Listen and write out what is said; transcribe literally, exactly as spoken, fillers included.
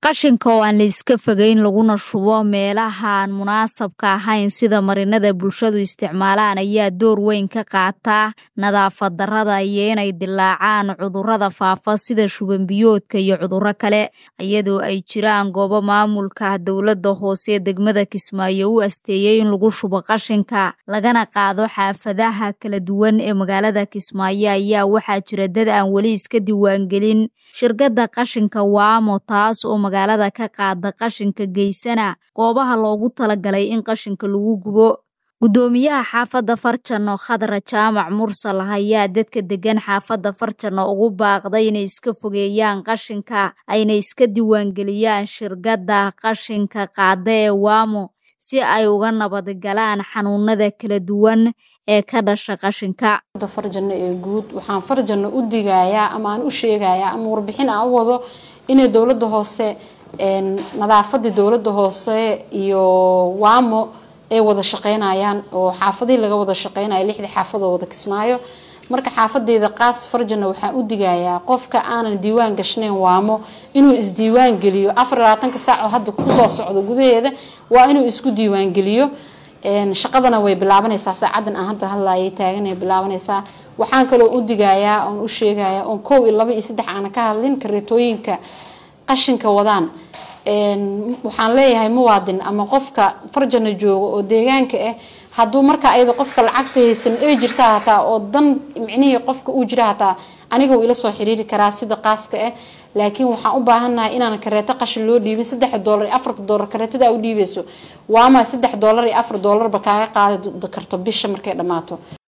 qashinka oo aan la iska fogeyn laguna shubo meelaha aan munaasabka ahayn sida marinada bulshadu isticmaalaan ayaa door weyn ka qaata nadaafad darrada iyo inay dilaacaan cudurrada faafa sida shuban biyoodka iyo cudurro kale iyadoo ay jiraan goobo maamulka dawladda hoose degmada Kismaayo u asteeyay in lagu shubo qashinka lagana qaado xaafadaha kala duwan ee magaalada Kismaayo ayaa waxaa jira dad aan wali iska diiwaan gelin shirkadda qashinka Waamo taas oo magaalada ka qaada qashinka geysana goobaha loogu talagalay in qashinka lagu gubo gudoomiyaha xaafadda Farjano Khadra Jaamac Mursal ayaa dadka degan xaafadda Farjano ugu baaqday inay iska fogeeyaan qashinka ayna iska diiwaan geliyaan shirkadda qashinka qaada ee Waamo si ay uga nabad galaan xanuunada kala duwan ee ka dhasha qashinka Farjano ee guud waxaan Farjano u digayaa ama aan u sheegayaa ama warbixin aan wado inay dawladda hoose een nadaafada dawladda hoose iyo Waamo ay wada shaqeynayaan oo xaafadii laga wada shaqeynayo lixda xaafadoo wada Kismaayo marka xaafadeeda qaas Farjano waxaan u digayaa qofka aanan diiwaan gashnayn Waamo inuu is diiwaan geliyo afar iyo labaatan saac oo hadda ku soo socdo gudaheeda waa inuu isku diiwaan geliyo een shaqadana way bilaabanaysaa saacadan aan hadda hadlaayay taaganay bilaabanaysaa waxaan kale u digayaa oo u sheegayaa oo koow iyo laba iyo saddex aan ka hadlin kareetooyinka qashinka wadaan een waxaan leeyahay muwaadin ama qofka Farjano joogo oo deegaanka ah haduu marka ayada qofka lacagta haysan ay jirta hata oo dan micnihii qofka uu jira hata aniga uu ila soo xiriiri karaa sida qaaska ah laakiin waxaan u baahanahay inaan kareeto qashin loo dhiibin saddex doolar iyo afar doolar kareetada u dhiibayso waa ma saddex doolar iyo afar doolar ba kaaga qaadi karto bisha markay dhamaato